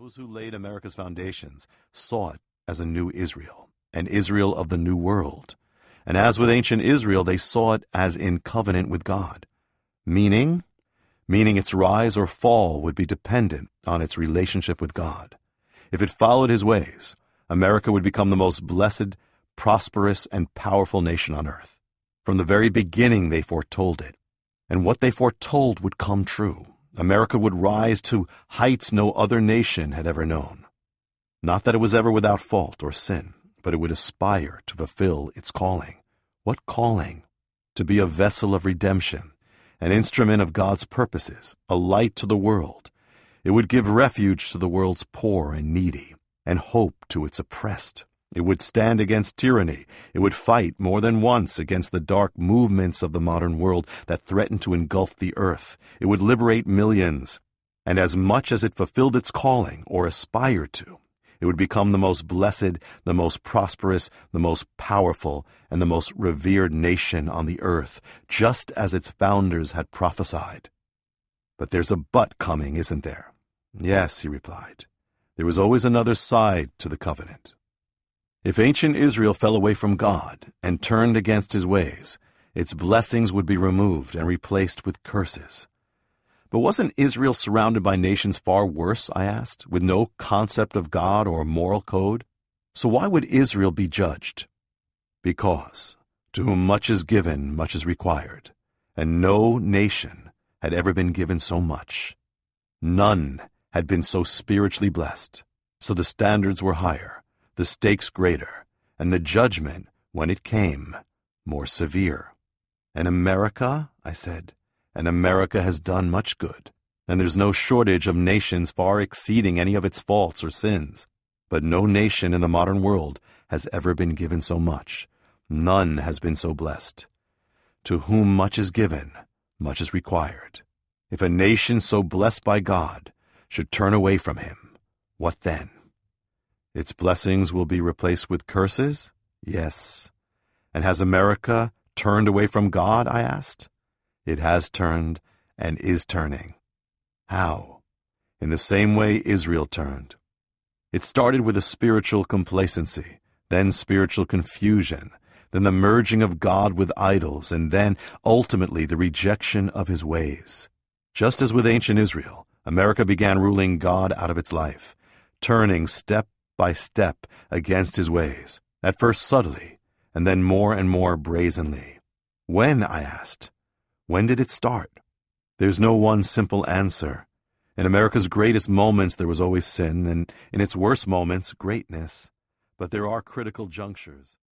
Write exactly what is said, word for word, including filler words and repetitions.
Those who laid America's foundations saw it as a new Israel, an Israel of the New World. And as with ancient Israel, they saw it as in covenant with God. Meaning? Meaning its rise or fall would be dependent on its relationship with God. If it followed his ways, America would become the most blessed, prosperous, and powerful nation on earth. From the very beginning, they foretold it. And what they foretold would come true. America would rise to heights no other nation had ever known. Not that it was ever without fault or sin, but it would aspire to fulfill its calling. What calling? To be a vessel of redemption, an instrument of God's purposes, a light to the world. It would give refuge to the world's poor and needy, and hope to its oppressed. It would stand against tyranny. It would fight more than once against the dark movements of the modern world that threaten to engulf the earth. It would liberate millions. And as much as it fulfilled its calling, or aspired to, it would become the most blessed, the most prosperous, the most powerful, and the most revered nation on the earth, just as its founders had prophesied. But there's a but coming, isn't there? Yes, he replied. There was always another side to the covenant. If ancient Israel fell away from God and turned against his ways, its blessings would be removed and replaced with curses. But wasn't Israel surrounded by nations far worse, I asked, with no concept of God or moral code? So why would Israel be judged? Because, to whom much is given, much is required, and no nation had ever been given so much. None had been so spiritually blessed, so the standards were higher, the stakes greater, and the judgment, when it came, more severe. And America, I said, and America has done much good, and there's no shortage of nations far exceeding any of its faults or sins. But no nation in the modern world has ever been given so much. None has been so blessed. To whom much is given, much is required. If a nation so blessed by God should turn away from him, what then? Its blessings will be replaced with curses? Yes. And has America turned away from God, I asked? It has turned and is turning. How? In the same way Israel turned. It started with a spiritual complacency, then spiritual confusion, then the merging of God with idols, and then, ultimately, the rejection of his ways. Just as with ancient Israel, America began ruling God out of its life, turning step by step against his ways, at first subtly, and then more and more brazenly. When, I asked, when did it start? There's no one simple answer. In America's greatest moments there was always sin, and in its worst moments, greatness. But there are critical junctures.